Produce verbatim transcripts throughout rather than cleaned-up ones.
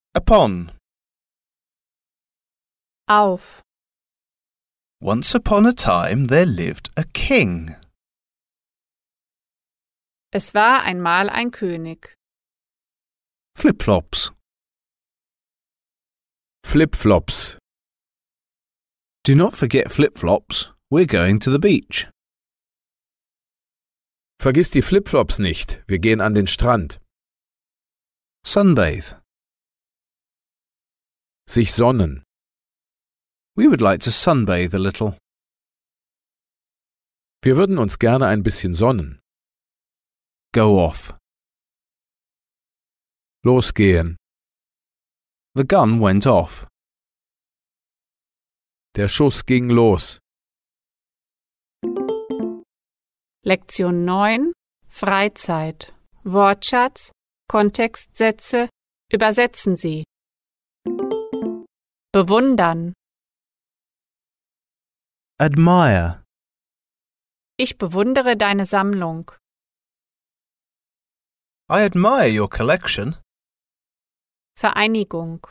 Upon. Auf. Once upon a time there lived a king. Es war einmal ein König. Flip-flops. Flip-flops. Do not forget flip-flops. We're going to the beach. Vergiss die Flipflops nicht, wir gehen an den Strand. Sunbathe. Sich sonnen. We would like to sunbathe a little. Wir würden uns gerne ein bisschen sonnen. Go off. Losgehen. The gun went off. Der Schuss ging los. Lektion neun. Freizeit. Wortschatz, Kontextsätze, übersetzen Sie. Bewundern. Admire. Ich bewundere deine Sammlung. I admire your collection. Vereinigung.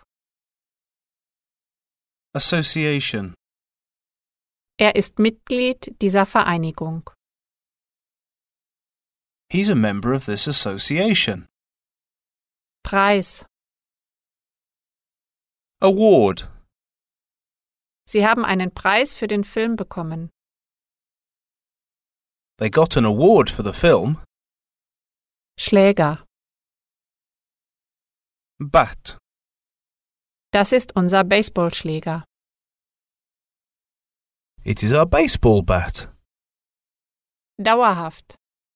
Association. Er ist Mitglied dieser Vereinigung. He's a member of this association. Preis. Award. Sie haben einen Preis für den Film bekommen. They got an award for the film. Schläger. Bat. Das ist unser Baseballschläger. It is our baseball bat. Dauerhaft.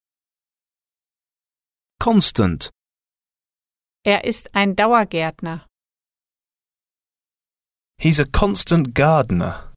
Constant. Er ist ein Dauergärtner. He's a constant gardener.